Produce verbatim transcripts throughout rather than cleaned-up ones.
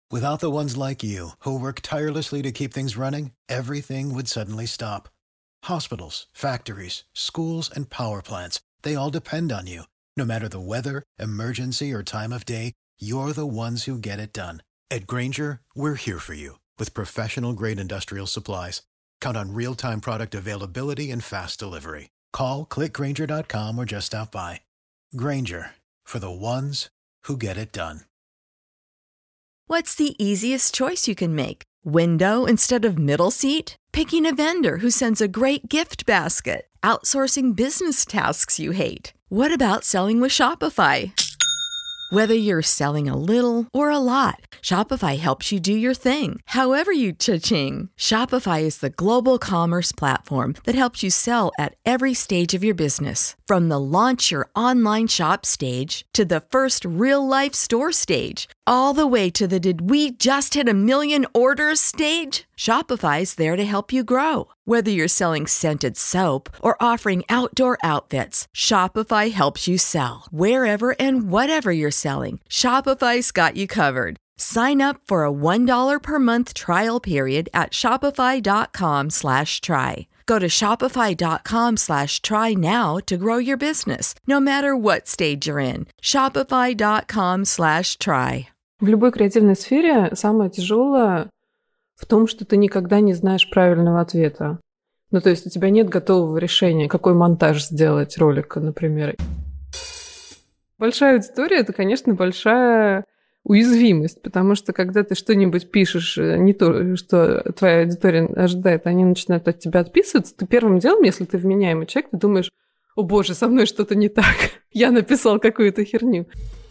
Without the ones like you, who work tirelessly to keep things running, everything would suddenly stop. Hospitals, factories, schools, and power plants, they all depend on you. No matter the weather, emergency, or time of day, you're the ones who get it done. At Grainger, we're here for you with professional-grade industrial supplies. Count on real-time product availability and fast delivery. Call, click grainger dot com, or just stop by. Grainger, for the ones who get it done. What's the easiest choice you can make? Window instead of middle seat? Picking a vendor who sends a great gift basket? Outsourcing business tasks you hate? What about selling with Shopify? Whether you're selling a little or a lot, Shopify helps you do your thing, however you cha-ching. Shopify is the global commerce platform that helps you sell at every stage of your business. From the launch your online shop stage to the first real-life store stage, all the way to the did we just hit a million orders stage? Shopify's there to help you grow. Whether you're selling scented soap or offering outdoor outfits, Shopify helps you sell. Wherever and whatever you're selling, Shopify's got you covered. Sign up for a one dollar per month trial period at shopify.com slash try. Go to shopify.com slash try now to grow your business, no matter what stage you're in. Shopify.com slash try. В любой креативной сфере самое тяжелое в том, что ты никогда не знаешь правильного ответа. Ну, то есть у тебя нет готового решения, какой монтаж сделать ролика, например. Большая аудитория – это, конечно, большая уязвимость, потому что когда ты что-нибудь пишешь, не то, что твоя аудитория ожидает, они начинают от тебя отписываться, ты первым делом, если ты вменяемый человек, ты думаешь: «О боже, со мной что-то не так, я написал какую-то херню».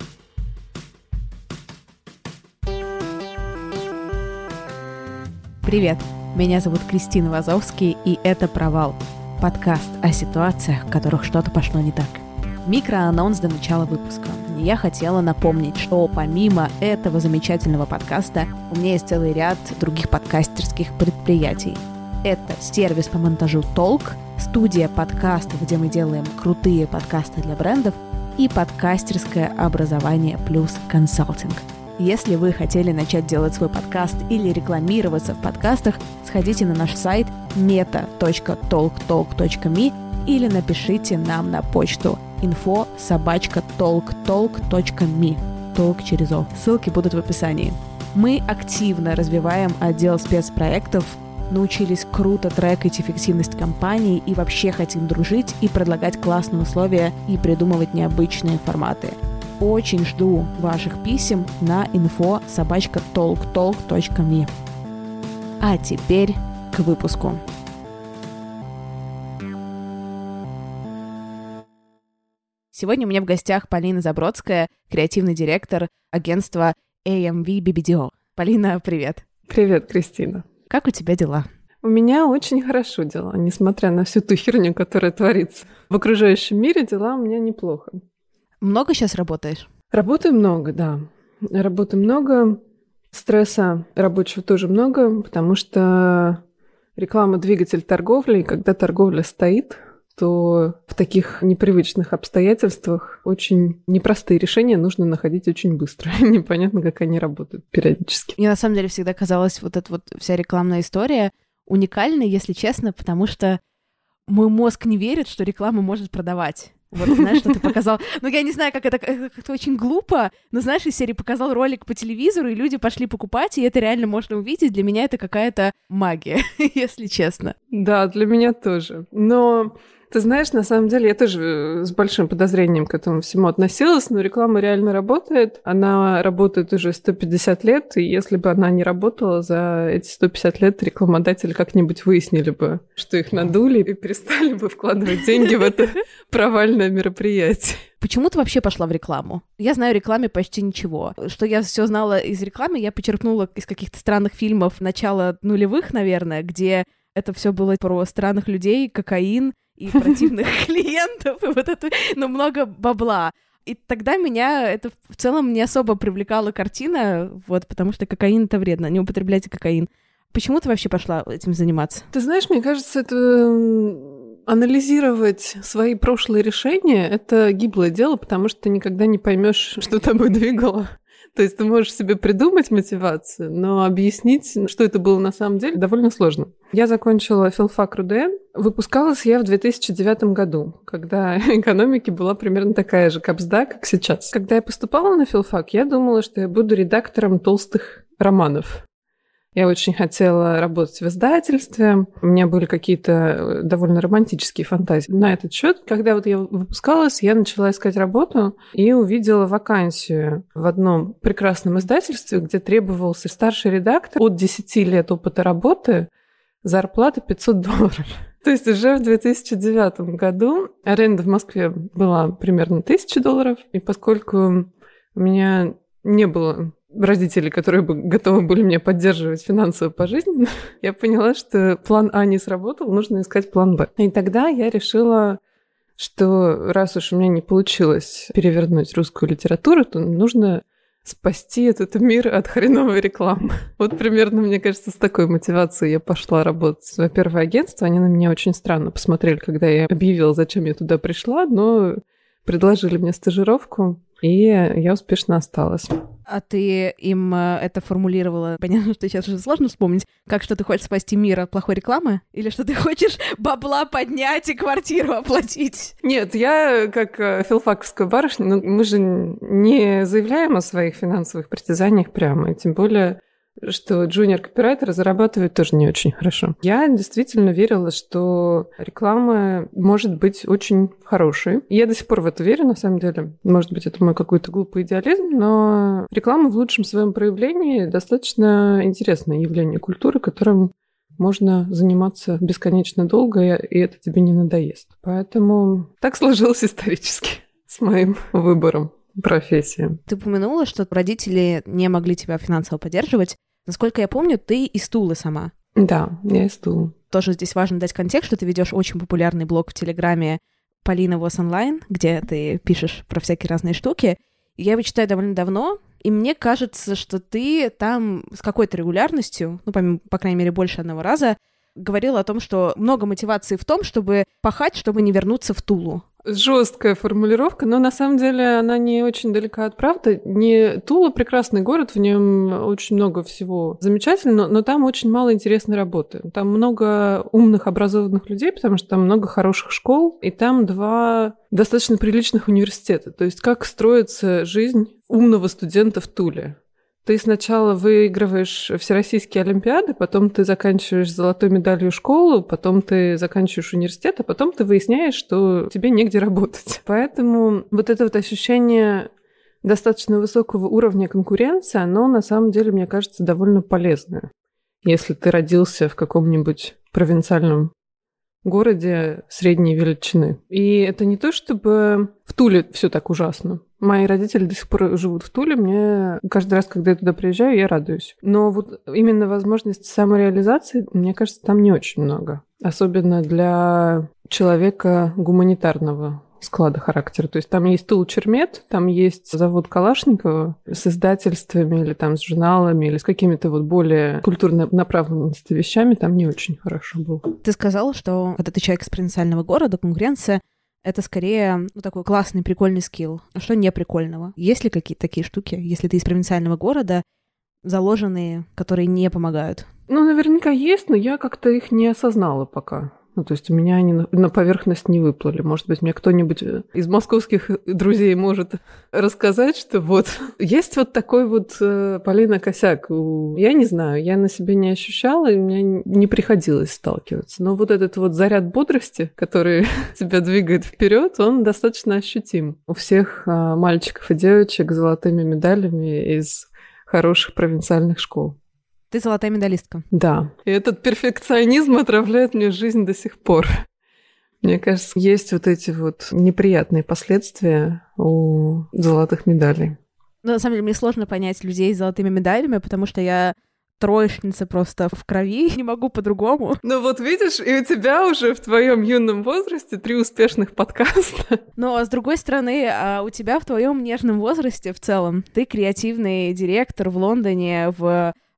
Привет, меня зовут Кристина Вазовский, и это «Провал» – подкаст о ситуациях, в которых что-то пошло не так. Микроанонс до начала выпуска. Я хотела напомнить, что помимо этого замечательного подкаста у меня есть целый ряд других подкастерских предприятий. Это сервис по монтажу Толк, студия подкастов, где мы делаем крутые подкасты для брендов, и подкастерское образование плюс консалтинг. Если вы хотели начать делать свой подкаст или рекламироваться в подкастах, сходите на наш сайт meta точка толк толк точка ми или напишите нам на почту инфо собака толк толк точка ми. Толк через О. Ссылки будут в описании. Мы активно развиваем отдел спецпроектов, научились круто трекать эффективность компании и вообще хотим дружить и предлагать классные условия и придумывать необычные форматы. Очень жду ваших писем на инфо собака толк толк точка ми. А теперь к выпуску. Сегодня у меня в гостях Полина Забродская, креативный директор агентства эй эм ви би би ди о. Полина, привет. Привет, Кристина. Как у тебя дела? У меня очень хорошо дела, несмотря на всю ту херню, которая творится. В окружающем мире дела у меня неплохо. Много сейчас работаешь? Работы много, да. Работы много, стресса рабочего тоже много, потому что реклама – двигатель торговли, и когда торговля стоит, то в таких непривычных обстоятельствах очень непростые решения нужно находить очень быстро. Непонятно, как они работают периодически. Мне на самом деле всегда казалась вот эта вот вся рекламная история уникальной, если честно, потому что мой мозг не верит, что реклама может продавать. Вот, знаешь, что ты показал... Ну, я не знаю, как это, как-то очень глупо, но, знаешь, из серии показал ролик по телевизору, и люди пошли покупать, и это реально можно увидеть. Для меня это какая-то магия, если честно. Да, для меня тоже. Но... Ты знаешь, на самом деле я тоже с большим подозрением к этому всему относилась, но реклама реально работает. Она работает уже сто пятьдесят лет, и если бы она не работала за эти сто пятьдесят лет, рекламодатели как-нибудь выяснили бы, что их надули, и перестали бы вкладывать деньги в это провальное мероприятие. Почему ты вообще пошла в рекламу? Я знаю о рекламе почти ничего. Что я все знала из рекламы, я почерпнула из каких-то странных фильмов начала нулевых, наверное, где это все было про странных людей, кокаин и противных клиентов, и вот это, ну, много бабла. И тогда меня это в целом не особо привлекала картина, вот, потому что кокаин — это вредно, не употребляйте кокаин. Почему ты вообще пошла этим заниматься? Ты знаешь, мне кажется, это анализировать свои прошлые решения — это гиблое дело, потому что ты никогда не поймешь, что тобой двигало То есть ты можешь себе придумать мотивацию, но объяснить, что это было на самом деле, довольно сложно. Я закончила филфак РУДН. Выпускалась я в две тысячи девятом году, когда экономики была примерно такая же капсда, как сейчас. Когда я поступала на филфак, я думала, что я буду редактором толстых романов. Я очень хотела работать в издательстве. У меня были какие-то довольно романтические фантазии на этот счет. Когда вот я выпускалась, я начала искать работу и увидела вакансию в одном прекрасном издательстве, где требовался старший редактор от десяти лет опыта работы, зарплата пятьсот долларов. То есть уже в две тысячи девятом году аренда в Москве была примерно тысяча долларов. И поскольку у меня не было родителей, которые бы готовы были меня поддерживать финансово пожизненно, я поняла, что план А не сработал, нужно искать план Б. И тогда я решила, что раз уж у меня не получилось перевернуть русскую литературу, то нужно спасти этот мир от хреновой рекламы. Вот примерно, мне кажется, с такой мотивацией я пошла работать в первое агентство. Они на меня очень странно посмотрели, когда я объявила, зачем я туда пришла, но предложили мне стажировку, и я успешно осталась. А ты им это формулировала? Понятно, что сейчас уже сложно вспомнить. Как, что ты хочешь спасти мир от плохой рекламы? Или что ты хочешь бабла поднять и квартиру оплатить? Нет, я как филфаковская барышня, ну, мы же не заявляем о своих финансовых притязаниях прямо, и тем более что джуниор-копирайтеры зарабатывают тоже не очень хорошо. Я действительно верила, что реклама может быть очень хорошей. Я до сих пор в это верю, на самом деле. Может быть, это мой какой-то глупый идеализм, но реклама в лучшем своем проявлении достаточно интересное явление культуры, которым можно заниматься бесконечно долго, и это тебе не надоест. Поэтому так сложилось исторически с моим выбором профессии. Ты упомянула, что родители не могли тебя финансово поддерживать. Насколько я помню, ты из Тулы сама. Да, я из Тулы. Тоже здесь важно дать контекст, что ты ведешь очень популярный блог в Телеграме Полина Вос Онлайн, где ты пишешь про всякие разные штуки. Я его читаю довольно давно, и мне кажется, что ты там с какой-то регулярностью, ну, по, по крайней мере, больше одного раза, говорила о том, что много мотивации в том, чтобы пахать, чтобы не вернуться в Тулу. Жесткая формулировка, но на самом деле она не очень далека от правды. Не Тула — прекрасный город, в нем очень много всего замечательного, но там очень мало интересной работы. Там много умных, образованных людей, потому что там много хороших школ, и там два достаточно приличных университета. То есть как строится жизнь умного студента в Туле? Ты сначала выигрываешь всероссийские олимпиады, потом ты заканчиваешь золотой медалью школу, потом ты заканчиваешь университет, а потом ты выясняешь, что тебе негде работать. Поэтому вот это вот ощущение достаточно высокого уровня конкуренции, оно на самом деле, мне кажется, довольно полезное. Если ты родился в каком-нибудь провинциальном городе средней величины. И это не то, чтобы в Туле все так ужасно. Мои родители до сих пор живут в Туле, мне каждый раз, когда я туда приезжаю, я радуюсь. Но вот именно возможности самореализации, мне кажется, там не очень много. Особенно для человека гуманитарного склада характера. То есть там есть Тулчермет, там есть завод Калашникова с издательствами или там с журналами или с какими-то вот более культурно направленными вещами, там не очень хорошо было. Ты сказала, что когда ты человек из провинциального города, конкуренция — это скорее ну, такой классный, прикольный скилл. А что не прикольного? Есть ли какие-то такие штуки, если ты из провинциального города, заложенные, которые не помогают? Ну, наверняка есть, но я как-то их не осознала пока. Ну, то есть у меня они на поверхность не выплыли. Может быть, мне кто-нибудь из московских друзей может рассказать, что вот есть вот такой вот э, Полина косяк. Я не знаю, я на себе не ощущала, и мне не приходилось сталкиваться. Но вот этот вот заряд бодрости, который тебя двигает вперед, он достаточно ощутим. У всех э, мальчиков и девочек с золотыми медалями из хороших провинциальных школ. Ты золотая медалистка. Да. И этот перфекционизм отравляет мне жизнь до сих пор. Мне кажется, есть вот эти вот неприятные последствия у золотых медалей. Ну, на самом деле, мне сложно понять людей с золотыми медалями, потому что я троечница просто в крови, не могу по-другому. Ну вот видишь, и у тебя уже в твоем юном возрасте три успешных подкаста. Но, с другой стороны, у тебя в твоем нежном возрасте в целом, ты креативный директор в Лондоне, в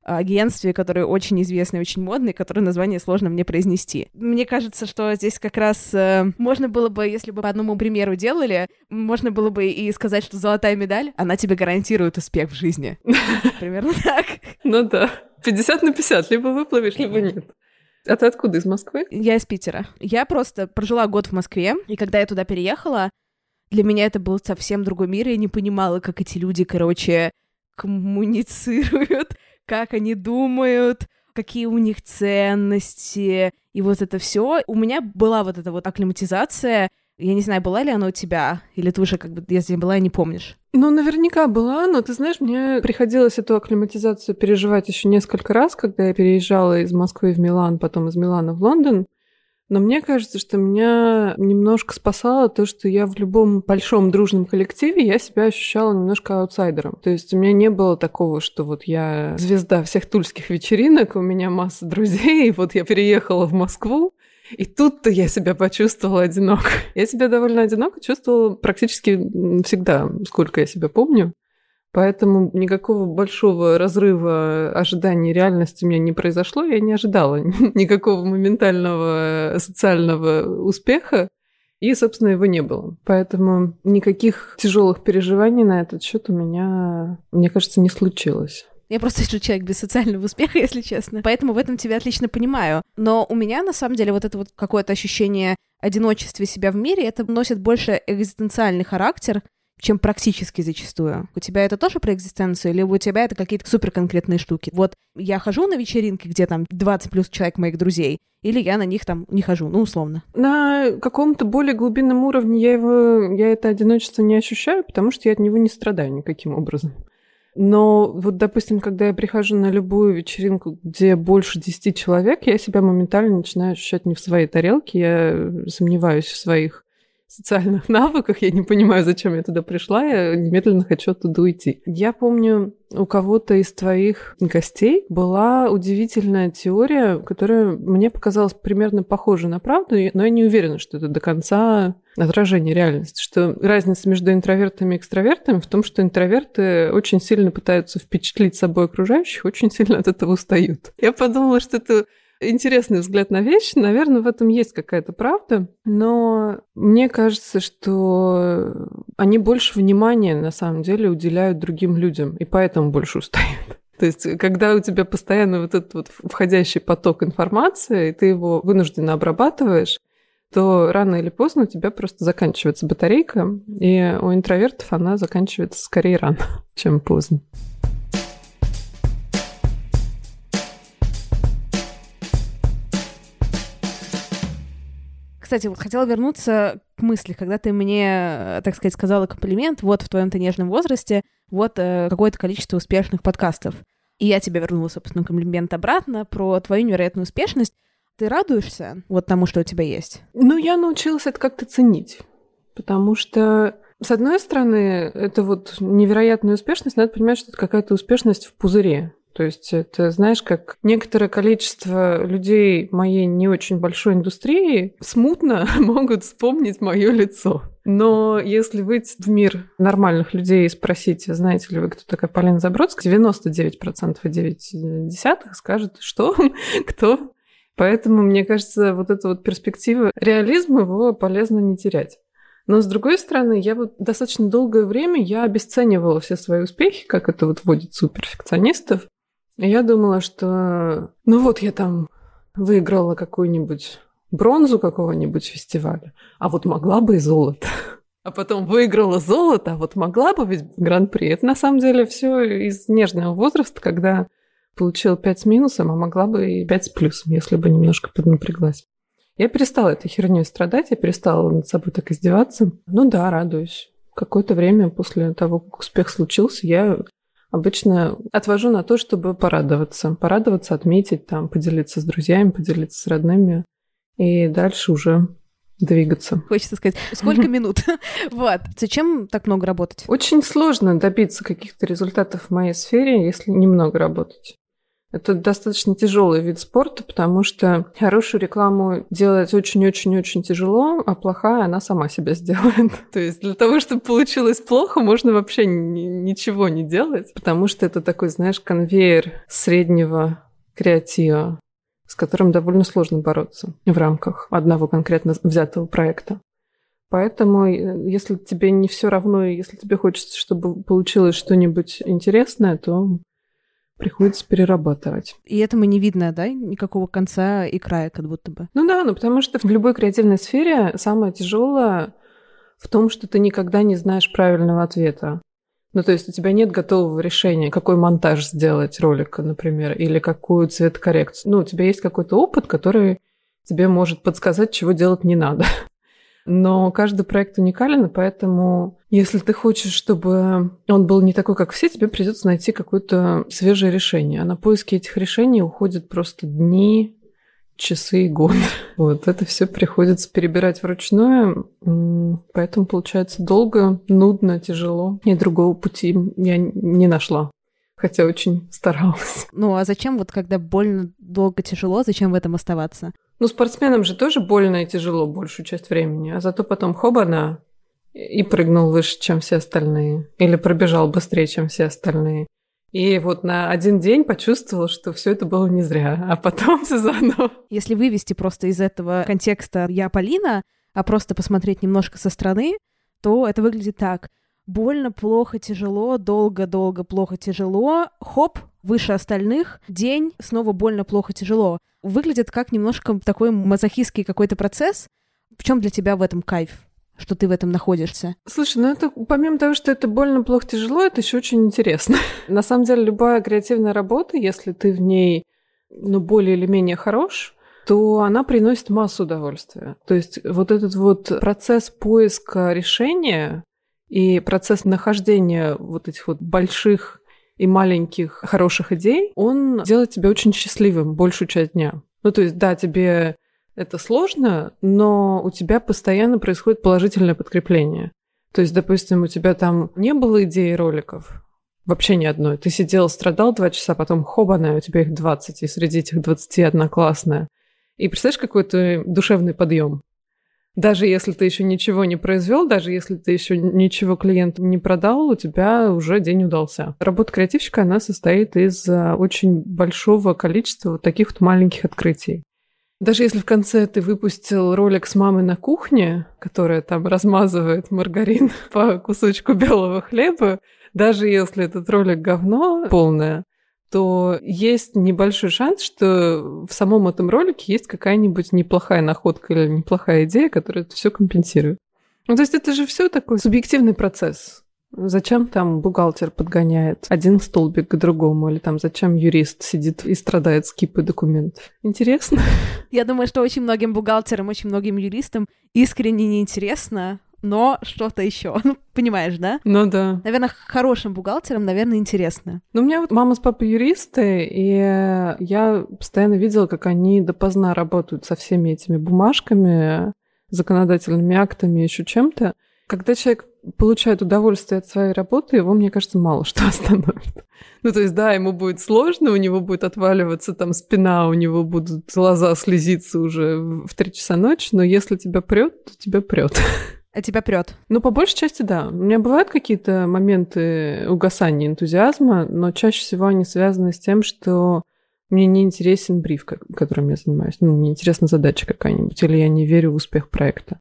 агентстве, которое очень известное, очень модное, которое название сложно мне произнести. Мне кажется, что здесь как раз э, можно было бы, если бы по одному примеру делали, можно было бы и сказать, что золотая медаль, она тебе гарантирует успех в жизни. Примерно так. Ну да. пятьдесят на пятьдесят. Либо выплывешь, либо нет. А ты откуда, из Москвы? Я из Питера. Я просто прожила год в Москве, и когда я туда переехала, для меня это был совсем другой мир, и я не понимала, как эти люди, короче, коммуницируют, как они думают, какие у них ценности, и вот это все. У меня была вот эта вот акклиматизация. Я не знаю, была ли она у тебя, или ты уже как бы, если была, не помнишь? Ну, наверняка была, но ты знаешь, мне приходилось эту акклиматизацию переживать еще несколько раз, когда я переезжала из Москвы в Милан, потом из Милана в Лондон. Но мне кажется, что меня немножко спасало то, что я в любом большом дружном коллективе, я себя ощущала немножко аутсайдером. То есть у меня не было такого, что вот я звезда всех тульских вечеринок, у меня масса друзей, и вот я переехала в Москву, и тут-то я себя почувствовала одиноко. Я себя довольно одиноко чувствовала практически всегда, сколько я себя помню. Поэтому никакого большого разрыва ожиданий реальности у меня не произошло. Я не ожидала никакого моментального социального успеха. И, собственно, его не было. Поэтому никаких тяжелых переживаний на этот счет у меня, мне кажется, не случилось. Я просто еще человек без социального успеха, если честно. Поэтому в этом тебя отлично понимаю. Но у меня, на самом деле, вот это вот какое-то ощущение одиночества себя в мире, это носит больше экзистенциальный характер, чем практически зачастую. У тебя это тоже про экзистенцию, или у тебя это какие-то суперконкретные штуки? Вот я хожу на вечеринки, где там двадцать плюс человек моих друзей, или я на них там не хожу, ну, условно. На каком-то более глубинном уровне я его, я это одиночество не ощущаю, потому что я от него не страдаю никаким образом. Но вот, допустим, когда я прихожу на любую вечеринку, где больше десяти человек, я себя моментально начинаю ощущать не в своей тарелке, я сомневаюсь в своих социальных навыках, я не понимаю, зачем я туда пришла, я немедленно хочу оттуда уйти. Я помню, у кого-то из твоих гостей была удивительная теория, которая мне показалась примерно похожа на правду, но я не уверена, что это до конца отражение реальности, что разница между интровертами и экстравертами в том, что интроверты очень сильно пытаются впечатлить собой окружающих, очень сильно от этого устают. Я подумала, что это интересный взгляд на вещи. Наверное, в этом есть какая-то правда, но мне кажется, что они больше внимания на самом деле уделяют другим людям, и поэтому больше устают. То есть, когда у тебя постоянно вот этот вот входящий поток информации, и ты его вынужденно обрабатываешь, то рано или поздно у тебя просто заканчивается батарейка, и у интровертов она заканчивается скорее рано, чем поздно. Кстати, вот хотела вернуться к мысли, когда ты мне, так сказать, сказала комплимент, вот в твоем-то нежном возрасте, вот э, какое-то количество успешных подкастов. И я тебе вернула, собственно, комплимент обратно про твою невероятную успешность. Ты радуешься вот тому, что у тебя есть? Ну, я научилась это как-то ценить, потому что, с одной стороны, это вот невероятная успешность, надо понимать, что это какая-то успешность в пузыре. То есть это, знаешь, как некоторое количество людей моей не очень большой индустрии смутно могут вспомнить мое лицо. Но если выйти в мир нормальных людей и спросить, знаете ли вы, кто такая Полина Забродская, девяносто девять процентов и девять десятых скажут, что, кто. Поэтому, мне кажется, вот эта вот перспектива, реализм его полезно не терять. Но, с другой стороны, я вот достаточно долгое время я обесценивала все свои успехи, как это вот водится у перфекционистов. И я думала, что ну вот я там выиграла какую-нибудь бронзу какого-нибудь фестиваля, а вот могла бы и золото. А потом выиграла золото, а вот могла бы ведь гран-при. Это на самом деле все из нежного возраста, когда получила пять с минусом, а могла бы и пять с плюсом, если бы немножко поднапряглась. Я перестала этой херней страдать, я перестала над собой так издеваться. Ну да, радуюсь. Какое-то время после того, как успех случился, я обычно отвожу на то, чтобы порадоваться. Порадоваться, отметить, там, поделиться с друзьями, поделиться с родными. И дальше уже двигаться. Хочется сказать, сколько минут? Вот. Зачем так много работать? Очень сложно добиться каких-то результатов в моей сфере, если немного работать. Это достаточно тяжелый вид спорта, потому что хорошую рекламу делать очень-очень-очень тяжело, а плохая она сама себя сделает. То есть для того, чтобы получилось плохо, можно вообще ничего не делать, потому что это такой, знаешь, конвейер среднего креатива, с которым довольно сложно бороться в рамках одного конкретно взятого проекта. Поэтому, если тебе не все равно, и если тебе хочется, чтобы получилось что-нибудь интересное, то приходится перерабатывать. И этому не видно, да, никакого конца и края, как будто бы. Ну да, ну потому что в любой креативной сфере самое тяжелое в том, что ты никогда не знаешь правильного ответа. Ну то есть у тебя нет готового решения, какой монтаж сделать ролика, например, или какую цветокоррекцию. Ну, у тебя есть какой-то опыт, который тебе может подсказать, чего делать не надо. Но каждый проект уникален, и поэтому, если ты хочешь, чтобы он был не такой, как все, тебе придется найти какое-то свежее решение. А на поиски этих решений уходят просто дни, часы и годы. Вот это все приходится перебирать вручную, поэтому получается долго, нудно, тяжело. И другого пути я не нашла, хотя очень старалась. Ну а зачем вот когда больно, долго, тяжело, зачем в этом оставаться? Ну, спортсменам же тоже больно и тяжело большую часть времени, а зато потом хобана и прыгнул выше, чем все остальные, или пробежал быстрее, чем все остальные. И вот на один день почувствовал, что все это было не зря, а потом все заново. Если вывести просто из этого контекста «я Полина», а просто посмотреть немножко со стороны, то это выглядит так. Больно, плохо, тяжело, долго, долго, плохо, тяжело, хоп, выше остальных, день, снова больно, плохо, тяжело. Выглядит как немножко такой мазохистский какой-то процесс. В чем для тебя в этом кайф, что ты в этом находишься? Слушай, ну это помимо того, что это больно, плохо, тяжело, это еще очень интересно. На самом деле, любая креативная работа, если ты в ней, ну, более или менее хорош, то она приносит массу удовольствия. То есть вот этот вот процесс поиска решения и процесс нахождения вот этих вот больших и маленьких хороших идей, он делает тебя очень счастливым большую часть дня. Ну, то есть, да, тебе это сложно, но у тебя постоянно происходит положительное подкрепление. То есть, допустим, у тебя там не было идеи роликов, вообще ни одной. Ты сидел, страдал два часа, потом хобана, у тебя их двадцать, и среди этих двадцати одна классная. И представляешь, какой-то душевный подъем. Даже если ты еще ничего не произвел, даже если ты еще ничего клиенту не продал, у тебя уже день удался. Работа креативщика, она состоит из очень большого количества вот таких вот маленьких открытий. Даже если в конце ты выпустил ролик с мамой на кухне, которая там размазывает маргарин по кусочку белого хлеба, даже если этот ролик говно полное, то есть небольшой шанс, что в самом этом ролике есть какая-нибудь неплохая находка или неплохая идея, которая это все компенсирует. Ну, то есть это же все такой субъективный процесс. Зачем там бухгалтер подгоняет один столбик к другому, или там зачем юрист сидит и страдает с кипой документов? Интересно? Я думаю, что очень многим бухгалтерам, очень многим юристам искренне неинтересно, но что-то еще. Ну, понимаешь, да? Ну да. Наверное, хорошим бухгалтерам, наверное, интересно. Ну, у меня вот мама с папой юристы, и я постоянно видела, как они допоздна работают со всеми этими бумажками, законодательными актами, еще чем-то. Когда человек получает удовольствие от своей работы, его, мне кажется, мало что остановит. Ну, то есть, да, ему будет сложно, у него будет отваливаться там спина, у него будут глаза слезиться уже в три часа ночи, но если тебя прет, то тебя прет. А тебя прет? Ну, по большей части, да. У меня бывают какие-то моменты угасания энтузиазма, но чаще всего они связаны с тем, что мне не интересен бриф, которым я занимаюсь. Ну, мне интересна задача какая-нибудь, или я не верю в успех проекта.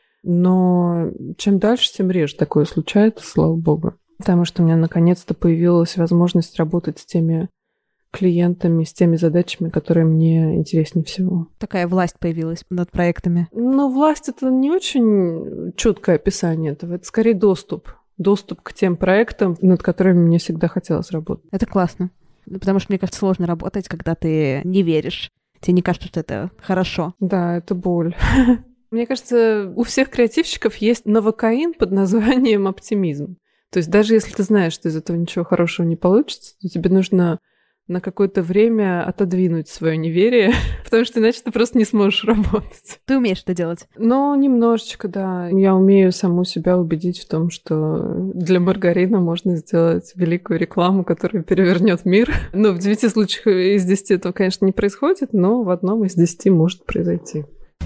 Но чем дальше, тем реже такое случается, слава богу. Потому что у меня наконец-то появилась возможность работать с теми клиентами, с теми задачами, которые мне интереснее всего. Такая власть появилась над проектами. Ну, власть — это не очень четкое описание этого, это скорее доступ. Доступ к тем проектам, над которыми мне всегда хотелось работать. Это классно. Потому что, мне кажется, сложно работать, когда ты не веришь. Тебе не кажется, что это хорошо. Да, это боль. Мне кажется, у всех креативщиков есть новокаин под названием оптимизм. То есть даже если ты знаешь, что из этого ничего хорошего не получится, то тебе нужно на какое-то время отодвинуть свое неверие, потому что иначе ты просто не сможешь работать. Ты умеешь это делать? Ну, немножечко, да. Я умею саму себя убедить в том, что для маргарина можно сделать великую рекламу, которая перевернет мир. Ну, в девяти случаях из десяти этого, конечно, не происходит, но в одном из десяти может произойти.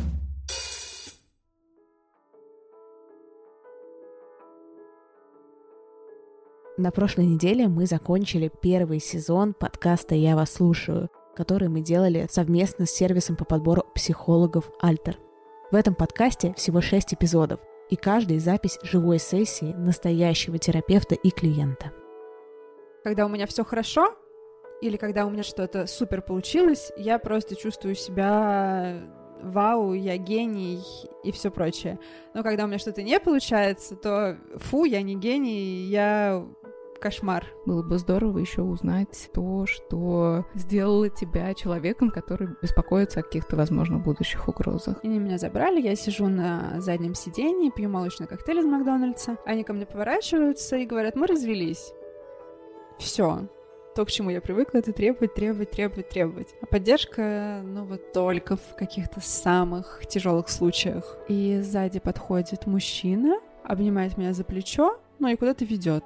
На прошлой неделе мы закончили первый сезон подкаста «Я вас слушаю», который мы делали совместно с сервисом по подбору психологов «Альтер». В этом подкасте всего шесть эпизодов, и каждый запись живой сессии настоящего терапевта и клиента. Когда у меня все хорошо, или когда у меня что-то супер получилось, я просто чувствую себя вау, я гений и все прочее. Но когда у меня что-то не получается, то фу, я не гений, я кошмар. Было бы здорово еще узнать то, что сделало тебя человеком, который беспокоится о каких-то, возможно, будущих угрозах. Они меня забрали, я сижу на заднем сиденье, пью молочный коктейль из Макдональдса. Они ко мне поворачиваются и говорят: мы развелись. Все. То, к чему я привыкла, это требовать, требовать, требовать, требовать. А поддержка, ну вот только в каких-то самых тяжелых случаях. И сзади подходит мужчина, обнимает меня за плечо, ну и куда-то ведет.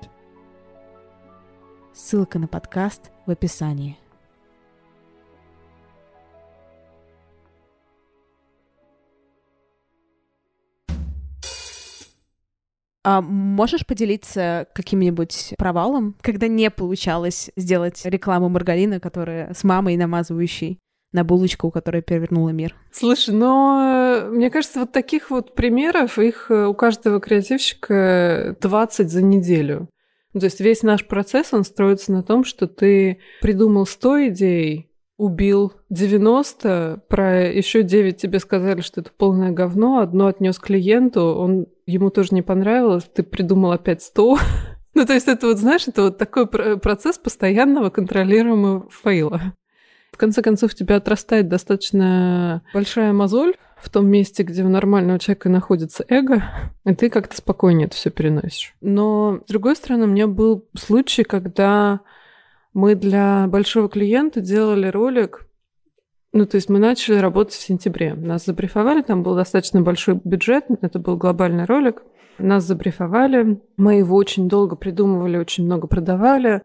Ссылка на подкаст в описании. А можешь поделиться каким-нибудь провалом, когда не получалось сделать рекламу маргарина, которая с мамой намазывающей на булочку, которая перевернула мир? Слушай, но мне кажется, вот таких вот примеров, их у каждого креативщика двадцать за неделю. То есть весь наш процесс, он строится на том, что ты придумал сто идей, убил девяносто, про еще девять тебе сказали, что это полное говно, одно отнес клиенту, он, ему тоже не понравилось, ты придумал опять сто. Ну, то есть это вот, знаешь, это вот такой процесс постоянного контролируемого фейла. В конце концов, у тебя отрастает достаточно большая мозоль в том месте, где у нормального человека находится эго, и ты как-то спокойнее это все переносишь. Но, с другой стороны, у меня был случай, когда мы для большого клиента делали ролик. Ну, то есть мы начали работать в сентябре. Нас забрифовали, там был достаточно большой бюджет, это был глобальный ролик. Нас забрифовали, мы его очень долго придумывали, очень много продавали.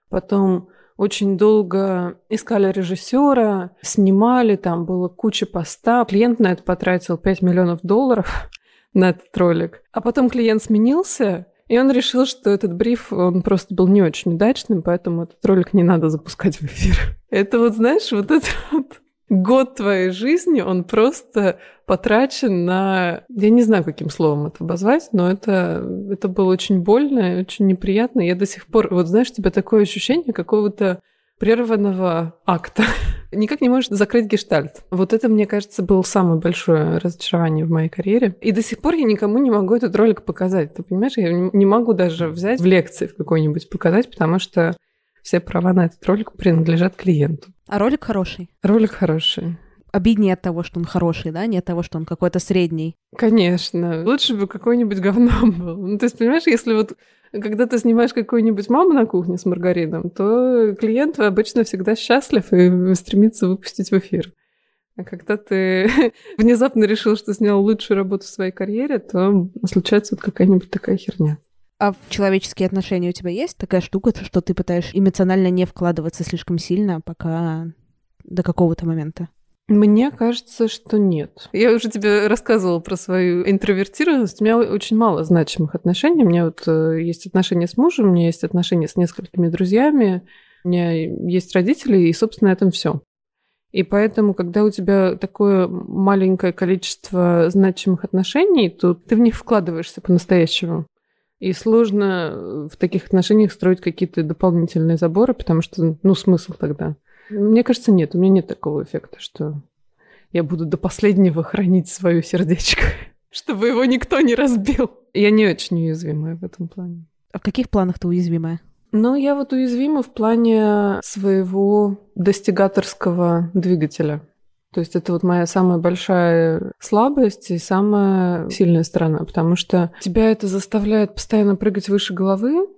Потом очень долго искали режиссера, снимали, там была куча поста. Клиент на это потратил пять миллионов долларов на этот ролик. А потом клиент сменился, и он решил, что этот бриф, он просто был не очень удачным, поэтому этот ролик не надо запускать в эфир. Это вот, знаешь, вот это вот год твоей жизни, он просто потрачен на... Я не знаю, каким словом это обозвать, но это, это было очень больно и очень неприятно. Я до сих пор... Вот знаешь, у тебя такое ощущение какого-то прерванного акта. Никак не можешь закрыть гештальт. Вот это, мне кажется, было самое большое разочарование в моей карьере. И до сих пор я никому не могу этот ролик показать. Ты понимаешь, я не могу даже взять в лекции в какой-нибудь показать, потому что все права на этот ролик принадлежат клиенту. А ролик хороший? Ролик хороший. Обиднее от того, что он хороший, да? Не от того, что он какой-то средний. Конечно. Лучше бы какой-нибудь говном был. Ну, то есть, понимаешь, если вот когда ты снимаешь какую-нибудь маму на кухне с маргарином, то клиент обычно всегда счастлив и стремится выпустить в эфир. А когда ты внезапно решил, что снял лучшую работу в своей карьере, то случается вот какая-нибудь такая херня. А в человеческие отношения у тебя есть такая штука, что ты пытаешься эмоционально не вкладываться слишком сильно, пока до какого-то момента? Мне кажется, что нет. Я уже тебе рассказывала про свою интровертированность. У меня очень мало значимых отношений. У меня вот есть отношения с мужем, у меня есть отношения с несколькими друзьями, у меня есть родители, и, собственно, на этом все. И поэтому, когда у тебя такое маленькое количество значимых отношений, то ты в них вкладываешься по-настоящему. И сложно в таких отношениях строить какие-то дополнительные заборы, потому что, ну, смысл тогда? Мне кажется, нет. У меня нет такого эффекта, что я буду до последнего хранить свое сердечко, чтобы его никто не разбил. Я не очень уязвимая в этом плане. А в каких планах ты уязвимая? Ну, я вот уязвима в плане своего достигаторского двигателя. То есть это вот моя самая большая слабость и самая сильная сторона, потому что тебя это заставляет постоянно прыгать выше головы,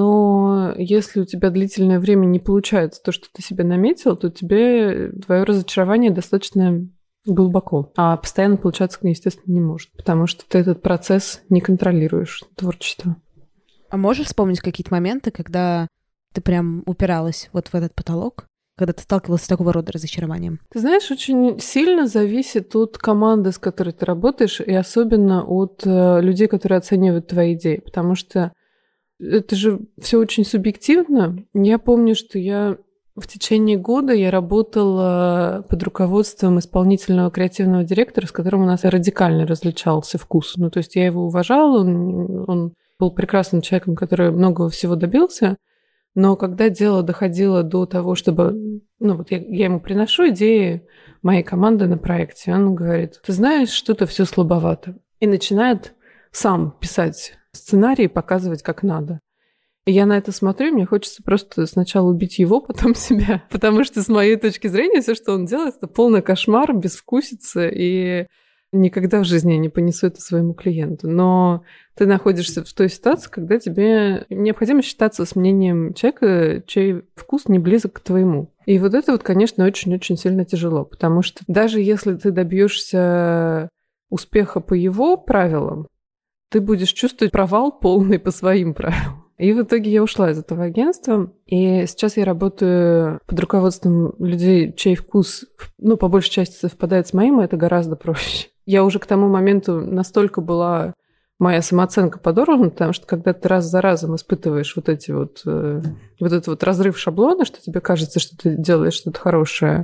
но если у тебя длительное время не получается то, что ты себе наметил, то тебе твое разочарование достаточно глубоко. А постоянно получаться, естественно, не может, потому что ты этот процесс не контролируешь, творчество. А можешь вспомнить какие-то моменты, когда ты прям упиралась вот в этот потолок? Когда ты сталкивалась с такого рода разочарованием? Ты знаешь, очень сильно зависит от команды, с которой ты работаешь, и особенно от э, людей, которые оценивают твои идеи, потому что это же все очень субъективно. Я помню, что я в течение года я работала под руководством исполнительного креативного директора, с которым у нас радикально различался вкус. Ну, то есть я его уважала, он, он был прекрасным человеком, который многого всего добился. Но когда дело доходило до того, чтобы... Ну, вот я, я ему приношу идеи моей команды на проекте, он говорит, ты знаешь, что-то все слабовато. И начинает сам писать сценарий и показывать, как надо. И я на это смотрю, и мне хочется просто сначала убить его, потом себя. Потому что с моей точки зрения все, что он делает, это полный кошмар, безвкусица, и никогда в жизни я не понесу это своему клиенту. Но ты находишься в той ситуации, когда тебе необходимо считаться с мнением человека, чей вкус не близок к твоему. И вот это вот, конечно, очень-очень сильно тяжело, потому что даже если ты добьешься успеха по его правилам, ты будешь чувствовать провал полный по своим правилам. И в итоге я ушла из этого агентства, и сейчас я работаю под руководством людей, чей вкус, ну, по большей части совпадает с моим, и это гораздо проще. Я уже к тому моменту настолько была моя самооценка подорвана, потому что когда ты раз за разом испытываешь вот эти вот, э, вот этот вот разрыв шаблона, что тебе кажется, что ты делаешь что-то хорошее,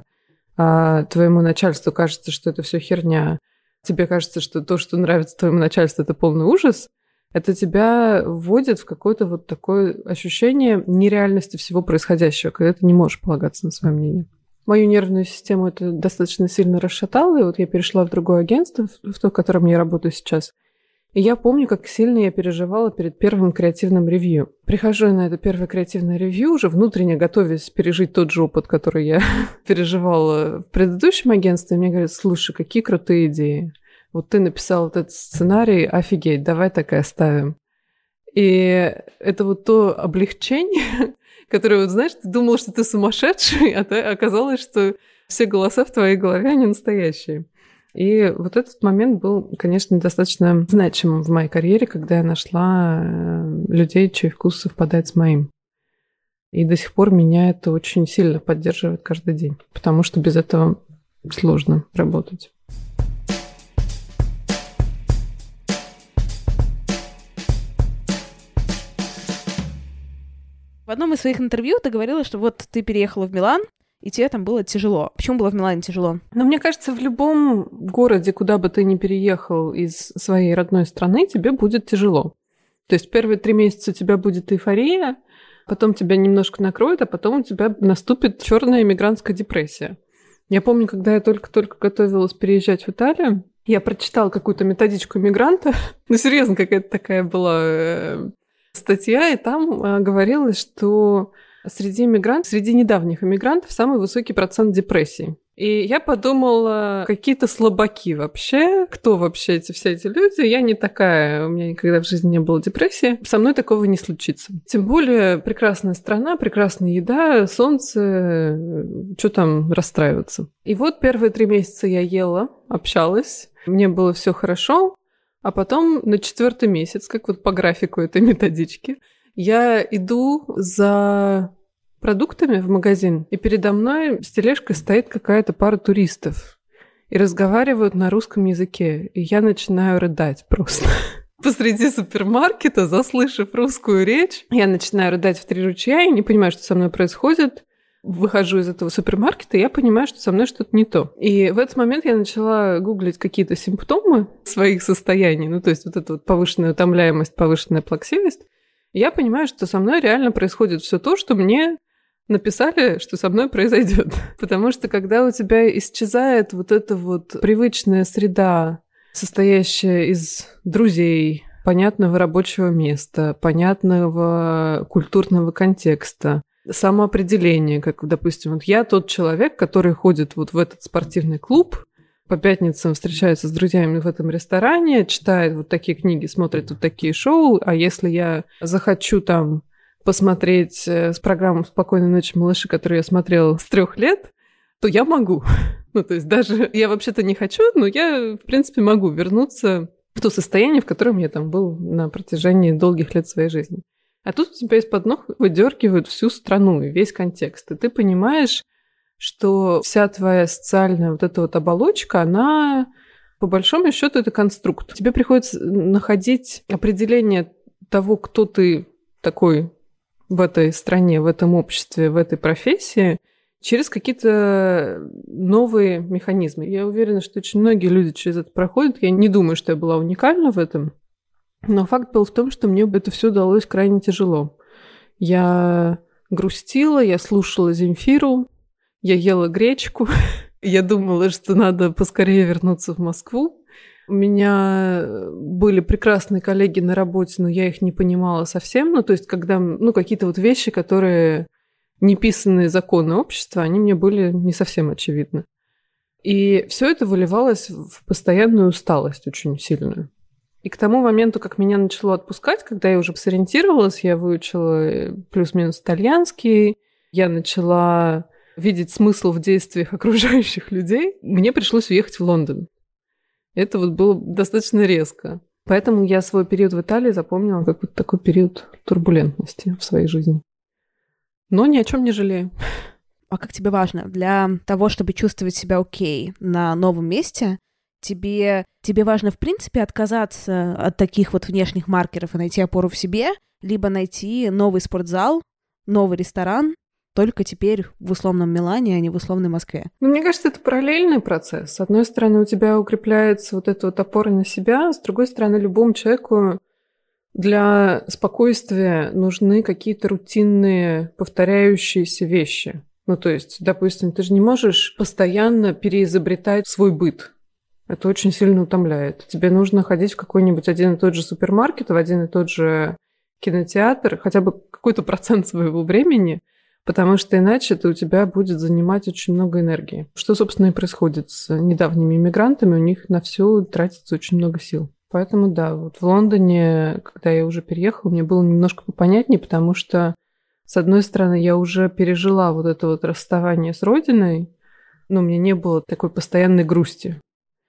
а твоему начальству кажется, что это все херня, тебе кажется, что то, что нравится твоему начальству, это полный ужас, это тебя вводит в какое-то вот такое ощущение нереальности всего происходящего, когда ты не можешь полагаться на свое мнение. Мою нервную систему это достаточно сильно расшатало, и вот я перешла в другое агентство, в то, в котором я работаю сейчас. И я помню, как сильно я переживала перед первым креативным ревью. Прихожу на это первое креативное ревью, уже внутренне готовясь пережить тот же опыт, который я переживала в предыдущем агентстве. И мне говорят, слушай, какие крутые идеи. Вот ты написал вот этот сценарий, офигеть, давай так и оставим. И это вот то облегчение, которое, вот знаешь, ты думал, что ты сумасшедший, а ты оказалось, что все голоса в твоей голове, они настоящие. И вот этот момент был, конечно, достаточно значимым в моей карьере, когда я нашла людей, чей вкус совпадает с моим. И до сих пор меня это очень сильно поддерживает каждый день, потому что без этого сложно работать. В одном из своих интервью ты говорила, что вот ты переехала в Милан, и тебе там было тяжело. Почему было в Милане тяжело? Но мне кажется, в любом городе, куда бы ты ни переехал из своей родной страны, тебе будет тяжело. То есть первые три месяца у тебя будет эйфория, потом тебя немножко накроет, а потом у тебя наступит черная эмигрантская депрессия. Я помню, когда я только-только готовилась переезжать в Италию, я прочитала какую-то методичку эмигранта. Ну, серьезно, какая-то такая была статья, и там говорилось, что среди иммигрантов, среди недавних иммигрантов самый высокий процент депрессии. И я подумала, какие-то слабаки вообще, кто вообще эти все эти люди? Я не такая, у меня никогда в жизни не было депрессии. Со мной такого не случится. Тем более прекрасная страна, прекрасная еда, солнце, что там расстраиваться. И вот первые три месяца я ела, общалась, мне было все хорошо, а потом на четвертый месяц, как вот по графику этой методички, я иду за продуктами в магазин, и передо мной с тележкой стоит какая-то пара туристов и разговаривают на русском языке, и я начинаю рыдать просто. Посреди супермаркета, заслышав русскую речь, я начинаю рыдать в три ручья и не понимаю, что со мной происходит. Выхожу из этого супермаркета, и я понимаю, что со мной что-то не то. И в этот момент я начала гуглить какие-то симптомы своих состояний, ну, то есть вот эта вот повышенная утомляемость, повышенная плаксивость. И я понимаю, что со мной реально происходит все то, что мне написали, что со мной произойдет. Потому что когда у тебя исчезает вот эта вот привычная среда, состоящая из друзей, понятного рабочего места, понятного культурного контекста, самоопределение, как, допустим, вот я тот человек, который ходит вот в этот спортивный клуб, по пятницам встречается с друзьями в этом ресторане, читает вот такие книги, смотрит вот такие шоу, а если я захочу там посмотреть с программу «Спокойной ночи, малыши», которую я смотрела с трех лет, то я могу. Ну, то есть даже я вообще-то не хочу, но я, в принципе, могу вернуться в то состояние, в котором я там был на протяжении долгих лет своей жизни. А тут у тебя из-под ног выдергивают всю страну и весь контекст. И ты понимаешь, что вся твоя социальная вот эта вот оболочка, она, по большому счету, это конструкт. Тебе приходится находить определение того, кто ты такой в этой стране, в этом обществе, в этой профессии, через какие-то новые механизмы. Я уверена, что очень многие люди через это проходят. Я не думаю, что я была уникальна в этом. Но факт был в том, что мне это все далось крайне тяжело. Я грустила, я слушала Земфиру, я ела гречку, я думала, что надо поскорее вернуться в Москву. У меня были прекрасные коллеги на работе, но я их не понимала совсем. Ну, то есть, когда, ну, какие-то вот вещи, которые неписанные законы общества, они мне были не совсем очевидны. И все это выливалось в постоянную усталость очень сильную. И к тому моменту, как меня начало отпускать, когда я уже сориентировалась, я выучила плюс-минус итальянский, я начала видеть смысл в действиях окружающих людей, мне пришлось уехать в Лондон. Это вот было достаточно резко. Поэтому я свой период в Италии запомнила как вот такой период турбулентности в своей жизни. Но ни о чем не жалею. А как тебе важно для того, чтобы чувствовать себя окей на новом месте, тебе, тебе важно, в принципе, отказаться от таких вот внешних маркеров и найти опору в себе, либо найти новый спортзал, новый ресторан, только теперь в условном Милане, а не в условной Москве? Ну, мне кажется, это параллельный процесс. С одной стороны, у тебя укрепляется вот эта вот опора на себя, с другой стороны, любому человеку для спокойствия нужны какие-то рутинные, повторяющиеся вещи. Ну, то есть, допустим, ты же не можешь постоянно переизобретать свой быт. Это очень сильно утомляет. Тебе нужно ходить в какой-нибудь один и тот же супермаркет, в один и тот же кинотеатр, хотя бы какой-то процент своего времени, потому что иначе это у тебя будет занимать очень много энергии. Что, собственно, и происходит с недавними иммигрантами. У них на все тратится очень много сил. Поэтому, да, вот в Лондоне, когда я уже переехала, мне было немножко попонятнее, потому что, с одной стороны, я уже пережила вот это вот расставание с родиной, но у меня не было такой постоянной грусти.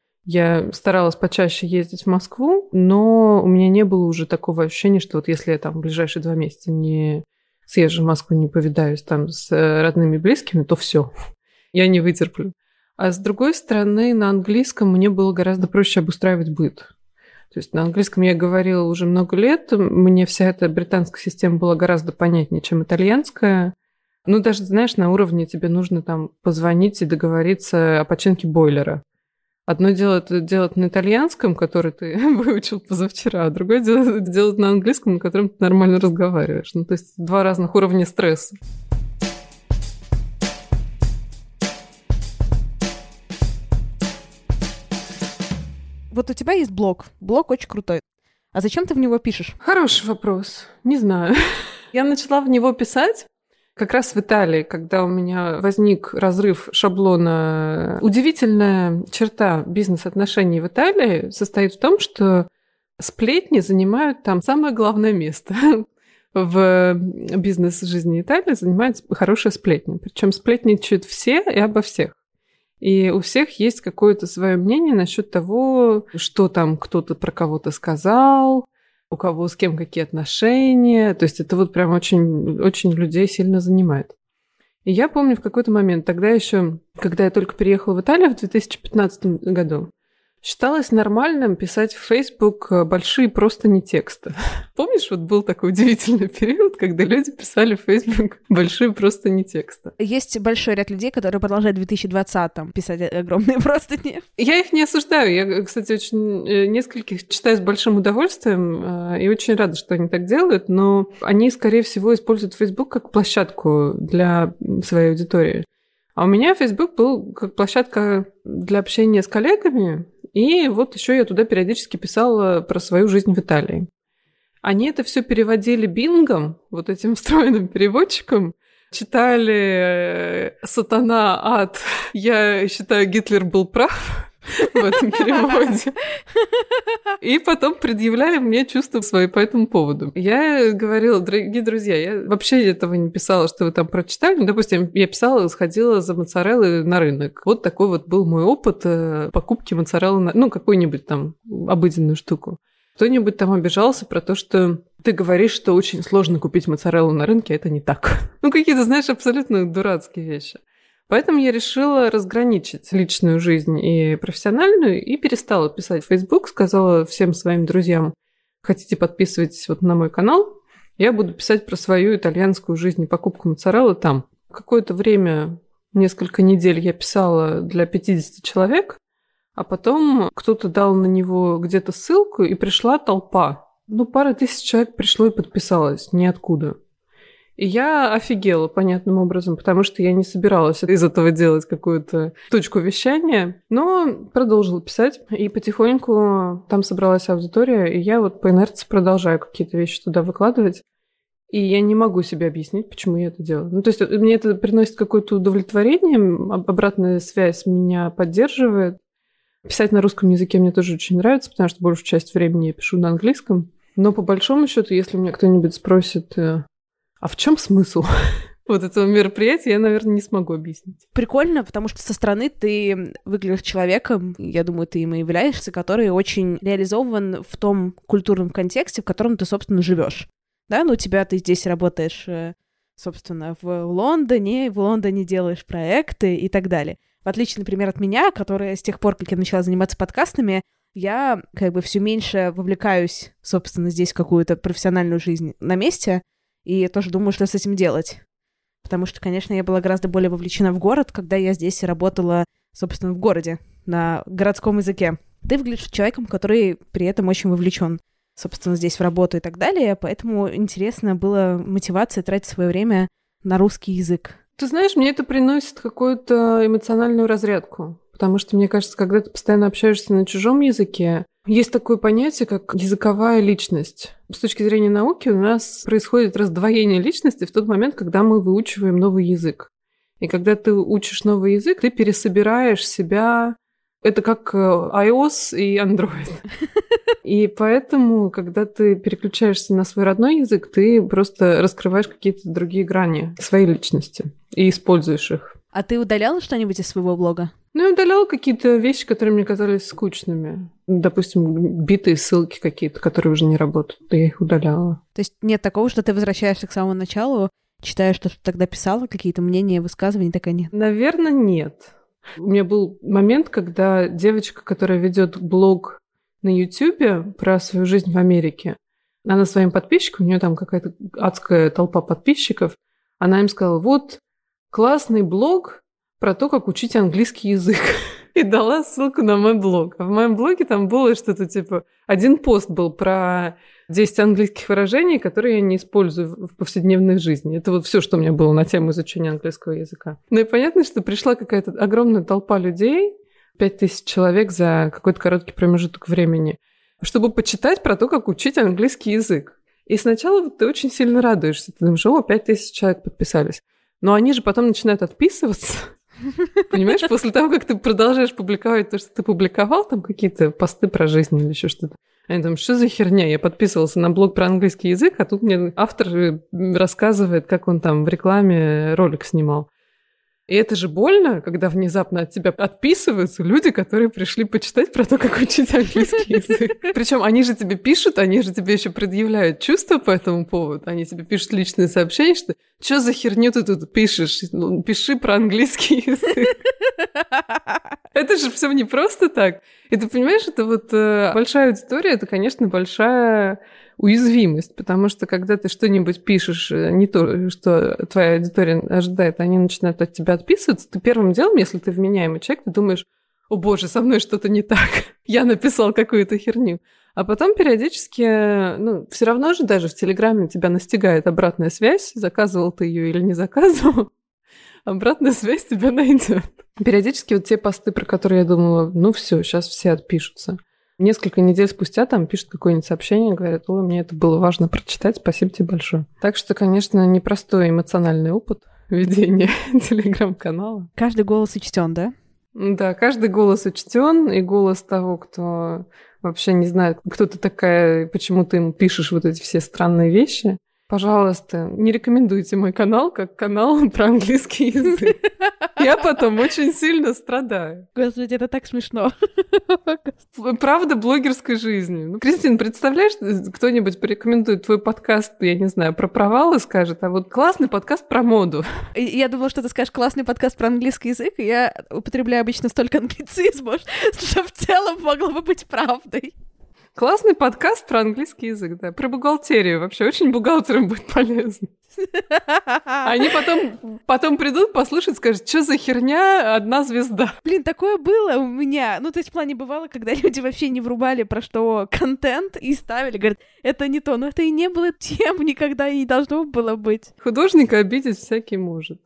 Я старалась почаще ездить в Москву, но у меня не было уже такого ощущения, что вот если я там в ближайшие два месяца не съезжу в Москву, не повидаюсь там с родными и близкими, то все, я не вытерплю. А с другой стороны, на английском мне было гораздо проще обустраивать быт. То есть на английском я говорила уже много лет, мне вся эта британская система была гораздо понятнее, чем итальянская. Ну, даже, знаешь, на уровне тебе нужно там позвонить и договориться о починке бойлера. Одно дело это делать на итальянском, который ты выучил позавчера, а другое дело это делать на английском, на котором ты нормально разговариваешь. Ну, то есть два разных уровня стресса. Вот у тебя есть блог. Блог очень крутой. А зачем ты в него пишешь? Хороший вопрос. Не знаю. Я начала в него писать как раз в Италии, когда у меня возник разрыв шаблона. Удивительная черта бизнес-отношений в Италии состоит в том, что сплетни занимают там самое главное место. В бизнес-жизни Италии занимают хорошие сплетни. Причем сплетничают все и обо всех. И у всех есть какое-то свое мнение насчет того, что там кто-то про кого-то сказал, у кого с кем какие отношения. То есть это вот прям очень, очень людей сильно занимает. И я помню в какой-то момент, тогда еще, когда я только переехала в Италию в две тысячи пятнадцатом году, считалось нормальным писать в Facebook большие просто не тексты. Помнишь, вот был такой удивительный период, когда люди писали в Facebook большие просто не тексты? Есть большой ряд людей, которые продолжают в две тысячи двадцатом писать огромные простыни. Я их не осуждаю. Я, кстати, очень нескольких читаю с большим удовольствием и очень рада, что они так делают, но они, скорее всего, используют Facebook как площадку для своей аудитории. А у меня Facebook был как площадка для общения с коллегами, и вот еще я туда периодически писала про свою жизнь в Италии. Они это все переводили бингом, вот этим встроенным переводчиком, читали «Сатана, ад». Я считаю, Гитлер был прав в этом переводе. И потом предъявляли мне чувства свои по этому поводу. Я говорила: дорогие друзья, я вообще этого не писала, что вы там прочитали. Допустим, я писала, сходила за моцареллой на рынок. Вот такой вот был мой опыт покупки моцареллы, на... ну, какую-нибудь там обыденную штуку. Кто-нибудь там обижался про то, что ты говоришь, что очень сложно купить моцареллу на рынке, а это не так. Ну, какие-то, знаешь, абсолютно дурацкие вещи. Поэтому я решила разграничить личную жизнь и профессиональную и перестала писать в Facebook, сказала всем своим друзьям: хотите, подписывайтесь вот на мой канал, я буду писать про свою итальянскую жизнь и покупку моцареллы там. Какое-то время, несколько недель я писала для пятидесяти человек, а потом кто-то дал на него где-то ссылку, и пришла толпа. Ну, пара тысяч человек пришло и подписалось, ниоткуда. И я офигела понятным образом, потому что я не собиралась из этого делать какую-то точку вещания, но продолжила писать, и потихоньку там собралась аудитория, и я вот по инерции продолжаю какие-то вещи туда выкладывать, и я не могу себе объяснить, почему я это делаю. Ну, то есть мне это приносит какое-то удовлетворение, обратная связь меня поддерживает. Писать на русском языке мне тоже очень нравится, потому что большую часть времени я пишу на английском, но по большому счету, если меня кто-нибудь спросит: а в чем смысл вот этого мероприятия, я, наверное, не смогу объяснить. Прикольно, потому что со стороны ты выглядишь человеком, я думаю, ты им и являешься, который очень реализован в том культурном контексте, в котором ты, собственно, живешь. Да, ну у тебя ты здесь работаешь, собственно, в Лондоне, в Лондоне делаешь проекты и так далее. В отличие, например, от меня, которая с тех пор, как я начала заниматься подкастами, я как бы все меньше вовлекаюсь, собственно, здесь в какую-то профессиональную жизнь на месте, и тоже думаю, что с этим делать. Потому что, конечно, я была гораздо более вовлечена в город, когда я здесь работала, собственно, в городе, на городском языке. Ты выглядишь человеком, который при этом очень вовлечен, собственно, здесь в работу и так далее, поэтому интересно было мотивация тратить свое время на русский язык. Ты знаешь, мне это приносит какую-то эмоциональную разрядку, потому что, мне кажется, когда ты постоянно общаешься на чужом языке, есть такое понятие, как языковая личность. С точки зрения науки у нас происходит раздвоение личности в тот момент, когда мы выучиваем новый язык. И когда ты учишь новый язык, ты пересобираешь себя. Это как iOS и Android. И поэтому, когда ты переключаешься на свой родной язык, ты просто раскрываешь какие-то другие грани своей личности и используешь их. А ты удаляла что-нибудь из своего блога? Ну, я удаляла какие-то вещи, которые мне казались скучными. Допустим, битые ссылки какие-то, которые уже не работают. Я их удаляла. То есть нет такого, что ты возвращаешься к самому началу, читаешь, что ты тогда писала, какие-то мнения, высказывания, такая нет? Наверное, нет. У меня был момент, когда девочка, которая ведет блог на Ютубе про свою жизнь в Америке, она своим подписчикам, у нее там какая-то адская толпа подписчиков, она им сказала: вот классный блог про то, как учить английский язык. И дала ссылку на мой блог. А в моем блоге там было что-то типа... Один пост был про десять английских выражений, которые я не использую в повседневной жизни. Это вот все, что у меня было на тему изучения английского языка. Ну и понятно, что пришла какая-то огромная толпа людей, пять тысяч человек за какой-то короткий промежуток времени, чтобы почитать про то, как учить английский язык. И сначала ты очень сильно радуешься. Ты думаешь: о, пять тысяч человек подписались. Но они же потом начинают отписываться. Понимаешь, после того, как ты продолжаешь публиковать то, что ты публиковал, там какие-то посты про жизнь или еще что-то. Они там: что за херня? Я подписывался на блог про английский язык, а тут мне автор рассказывает, как он там в рекламе ролик снимал. И это же больно, когда внезапно от тебя отписываются люди, которые пришли почитать про то, как учить английский язык. Причем они же тебе пишут, они же тебе еще предъявляют чувства по этому поводу. Они тебе пишут личные сообщения, что что за херню ты тут пишешь? Ну, пиши про английский язык. Это же все не просто так. И ты понимаешь, это вот э, большая аудитория, это, конечно, большая уязвимость, потому что когда ты что-нибудь пишешь, не то, что твоя аудитория ожидает, они начинают от тебя отписываться, ты первым делом, если ты вменяемый человек, ты думаешь: о боже, со мной что-то не так, я написал какую-то херню. А потом периодически, ну, все равно же даже в Телеграме тебя настигает обратная связь, заказывал ты ее или не заказывал, обратная связь тебя найдет. Периодически вот те посты, про которые я думала: ну все, сейчас все отпишутся. Несколько недель спустя там пишут какое-нибудь сообщение, говорят: ой, мне это было важно прочитать, спасибо тебе большое. Так что, конечно, непростой эмоциональный опыт. ведения телеграм-канала. Каждый голос учтен, да? Да, каждый голос учтен, и голос того, кто вообще не знает, кто ты такая, почему ты ему пишешь вот эти все странные вещи. Пожалуйста, не рекомендуйте мой канал как канал про английский язык. Я потом очень сильно страдаю. Господи, это так смешно. Правда блогерской жизни. Ну, Кристина, представляешь, кто-нибудь порекомендует твой подкаст, я не знаю, про провалы скажет, а вот классный подкаст про моду. Я думала, что ты скажешь классный подкаст про английский язык, и я употребляю обычно столько англицизмов, что в целом могло бы быть правдой. Классный подкаст про английский язык, да, про бухгалтерию. Вообще очень бухгалтерам будет полезно. Они потом, потом придут, послушают, скажут, что за херня, одна звезда. Блин, такое было у меня. Ну, то есть в плане бывало, когда люди вообще не врубали, про что контент, и ставили, говорят, это не то. Но это и не было тем, никогда и не должно было быть. Художника обидеть всякий может.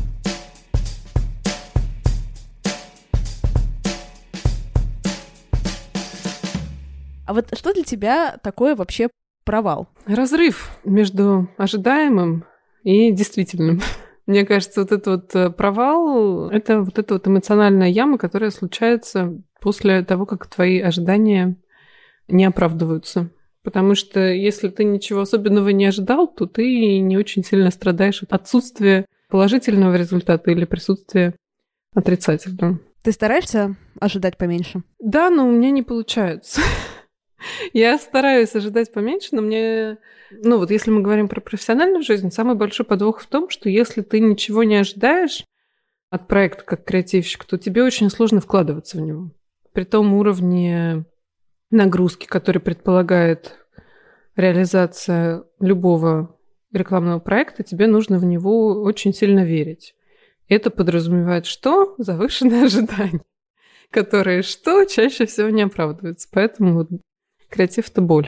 А вот что для тебя такое вообще провал? Разрыв между ожидаемым и действительным. Мне кажется, вот этот вот провал — это вот эта вот эмоциональная яма, которая случается после того, как твои ожидания не оправдываются. Потому что если ты ничего особенного не ожидал, то ты не очень сильно страдаешь от отсутствия положительного результата или присутствия отрицательного. Ты стараешься ожидать поменьше? Да, но у меня не получается. Я стараюсь ожидать поменьше, но мне... Ну вот если мы говорим про профессиональную жизнь, самый большой подвох в том, что если ты ничего не ожидаешь от проекта как креативщик, то тебе очень сложно вкладываться в него. При том уровне нагрузки, который предполагает реализация любого рекламного проекта, тебе нужно в него очень сильно верить. Это подразумевает что? Завышенные ожидания, которые что? Чаще всего не оправдываются. Поэтому вот креатив — это боль.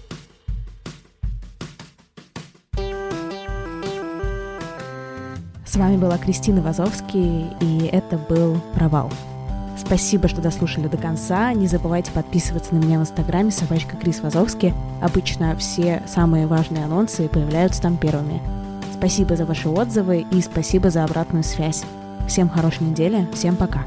С вами была Кристина Вазовский, и это был «Провал». Спасибо, что дослушали до конца. Не забывайте подписываться на меня в Инстаграме собачка Крис Вазовский. Обычно все самые важные анонсы появляются там первыми. Спасибо за ваши отзывы и спасибо за обратную связь. Всем хорошей недели, всем пока.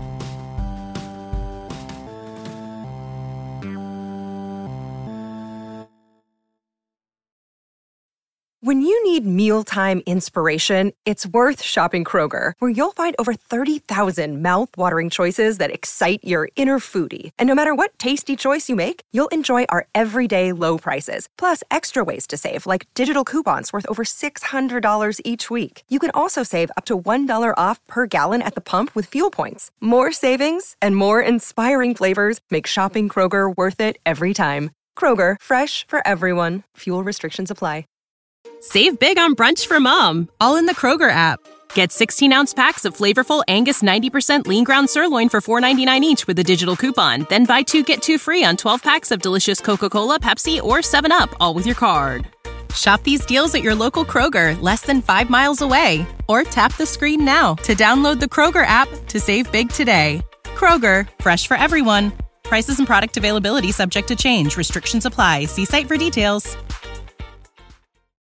When you need mealtime inspiration, it's worth shopping Kroger, where you'll find over thirty thousand mouth-watering choices that excite your inner foodie. And no matter what tasty choice you make, you'll enjoy our everyday low prices, plus extra ways to save, like digital coupons worth over six hundred dollars each week. You can also save up to one dollar off per gallon at the pump with fuel points. More savings and more inspiring flavors make shopping Kroger worth it every time. Kroger, fresh for everyone. Fuel restrictions apply. Save big on brunch for mom, all in the Kroger app. Get sixteen-ounce packs of flavorful Angus ninety percent lean ground sirloin for four ninety-nine each with a digital coupon. Then buy two, get two free on twelve packs of delicious Coca-Cola, Pepsi, or seven up, all with your card. Shop these deals at your local Kroger, less than five miles away. Or tap the screen now to download the Kroger app to save big today. Kroger, fresh for everyone. Prices and product availability subject to change. Restrictions apply. See site for details.